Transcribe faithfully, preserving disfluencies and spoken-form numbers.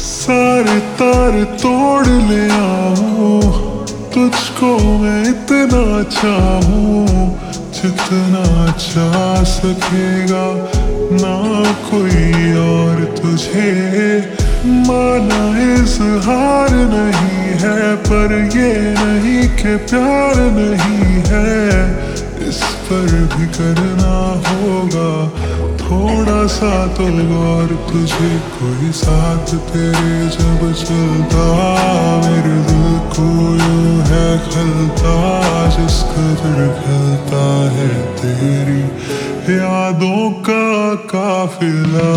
सारे तार तोड़ ले आऊं, तुझको मैं इतना चाहूं जितना चाह सकेगा ना कोई और तुझे। माना इजहार नहीं है पर ये नहीं कि प्यार नहीं है, इस पर भी करना होगा थोड़ा सा तो गौर। तुझे कोई साथ तेरे जब चलता, मेरे दिल को यूं है खलता, जिस कदर खलता है तेरी यादों का काफिला।